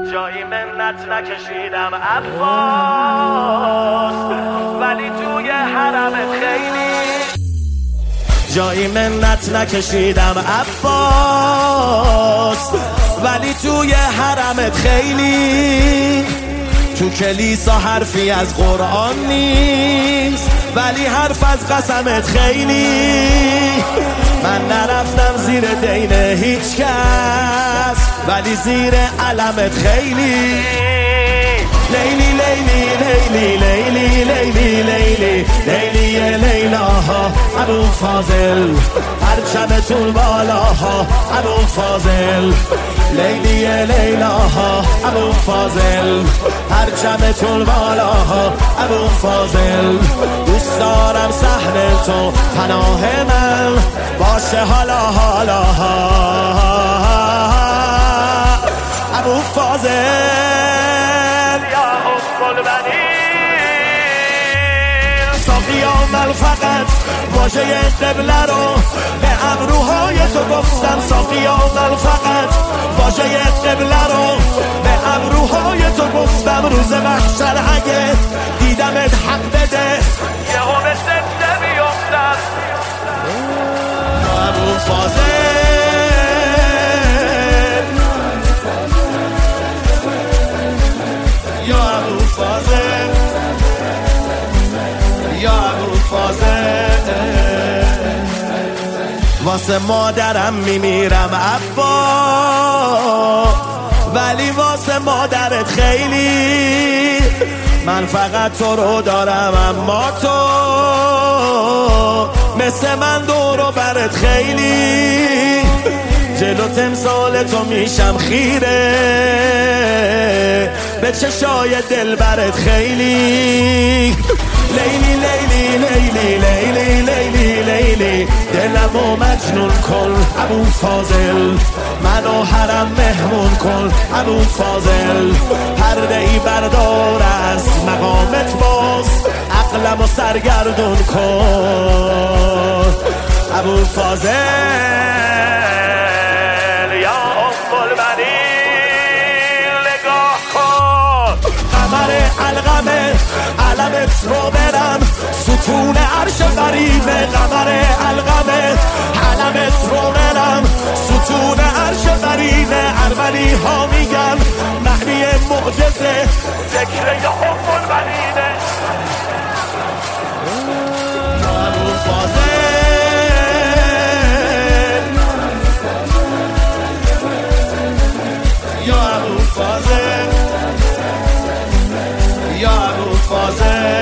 جایی منت نکشیدم عباس، ولی توی حرمت خیلی جایی منت نکشیدم عباس، ولی توی حرمت خیلی. تو کلیسا حرفی از قرآن نیست، ولی حرف از قسمت خیلی. من نرفتم زیر دین هیچ کس، ولی زیر علمت خیلی. لیلی لیلی لیلی لیلی لیلی لیلی لیلی لیلاها ابو فاضل، پرچمتون بالاها ابو فاضل. لیلی لیلاها ابو فاضل، پرچمتون بالاها ابو فاضل. دوست دارم صحن تو پناه من باشه حالا حالا ابو فاضل یا حب البنین. ساقیام فقط واژه قبله رو به ابروهای تو گفتم. ساقیام فقط واژه قبله رو به ابروهای تو گفتم. روز محشر اگه دیدمت حق بده یهو به سجده بیفتم ابو فاضل. یا ابو فاضل، یا ابو فاضل. واسه مادرم میمیرم عبا، ولی واسه مادرت خیلی. من فقط تو رو دارم اما تو مثل من دور و برت خیلی. جلو تمثال تو میشم خیره، به چشای دل برت خیلی. لیلی لیلی لیلی لیلی لیلی لیلی دلمو مجنون کن ابو فاضل. منو حرم مهمون کن ابو فاضل. پرده ای بردار از مقامت باز، عقلمو سرگردون کن ابو فاضل. یا ام البنین نگاه کن، قمر علقمه علمت رو برم ستون عرش غریبه. قمر علقمه علمت رو برم ستون عرش غریبه. ارمنی ها میگن معنی معجزه ذکر یا ام البنینه. ابو فاضل، یا ابو فاضل، یا ابو فاضل.